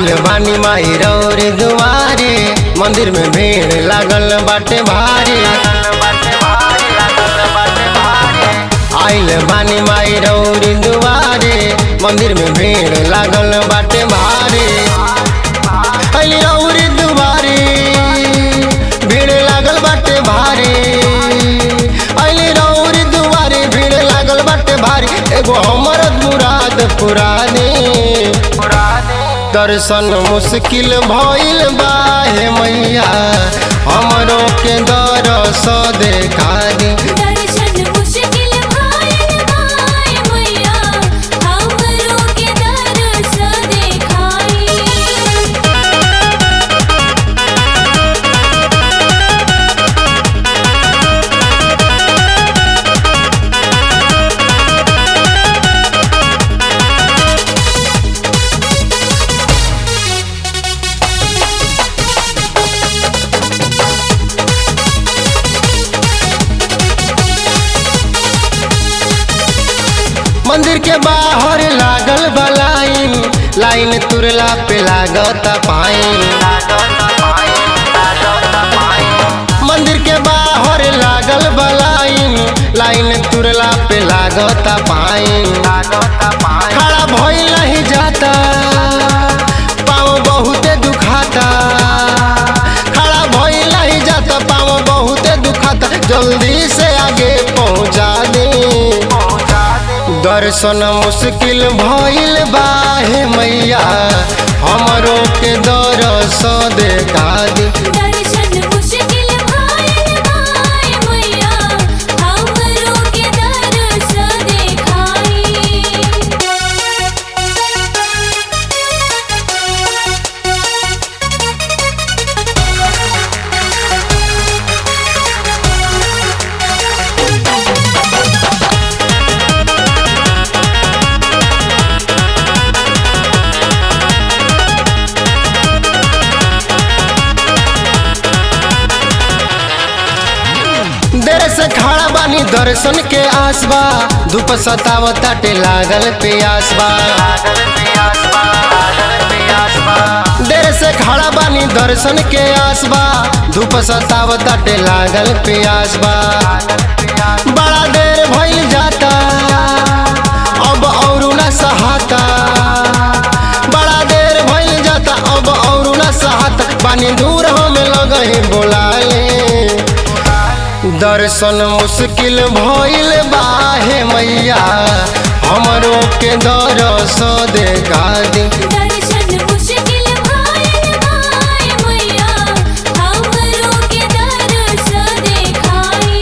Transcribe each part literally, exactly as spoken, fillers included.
आइल बानी माई रौर दुआरे, मंदिर में भीड़ लागल बाटे भारी। आइल बानी माई रौर दुआरे, मंदिर में भीड़ लागल बाटे भारी। आइल रौर दुआरे, भीड़ लागल बाटे भारी। आइल रौर दुआरे, भीड़ लागल बाटे भारी। एगो हमर मुराद पुरा दे, दर्शन मुश्किल भइल बा हे मैया, हमरो के दरस देखा दी। दर्शन मुश्किल भइल बा हे मैया, हमरो के दरस देखाई। मंदिर के बाहर लागल बा लाइन, लाइन तुरला पे लागता पाइन। मंदिर के बाहर लागल बा लाइन, लाइन तुरला पे लागता पाइन। खड़ा भइल नहीं जाता, पाँव बहुते दुखाता। खड़ा भइल नहीं जाता, पाँव बहुते दुखाता। जल्दी से आगे पहुँचा दे, दर्शन मुश्किल भइल बा हे मैया, हमरो के दरस देखा दी। दर्शन मुश्किल भइल बा हे मैया, हमरो के दरस देखाई। देर से खड़ा बानी दर्शन के आसबा, धूप सतावताटे लागल प्यासबा। देर से खड़ा बानी दर्शन के आसबा, धूप सतावताटे लागल प्यासबा। बड़ा देर भइल जाता, अब औरू न सहाता। बड़ा देर भइल जाता, अब औरू न सहाता। बानी दूर हमें लगही बोलाले, दर्शन मुश्किल भइल बा हे मैया, हमरो के दरस देखा दी। दर्शन मुश्किल भइल बा हे मैया, हमरो के दरस देखाई।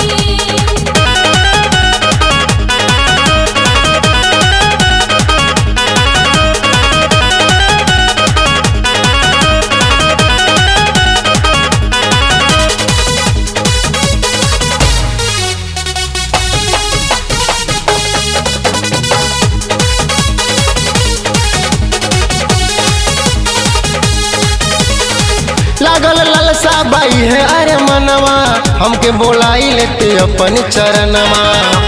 लागल ललसा बाई है अरे मनवा, हमके बोलाई लेते अपन चरणमा।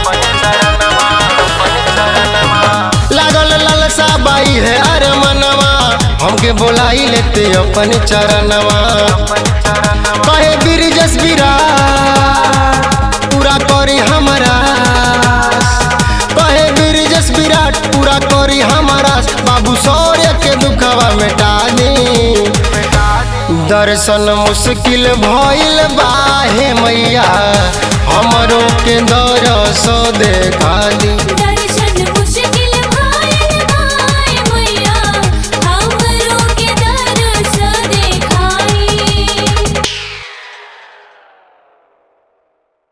लागल ललसा बाई है अरे मनवा, हमके बोलाई लेते अपन चरणमा। कहे बिरजस विराट पूरा करी हमारा, कहे बिरजस विराट पूरा करी हमारा। बाबू सौर्य के दुखवा मिटा दे, दर्शन मुश्किल भइल बा हे मैया, हमरो के दरस देखा दी।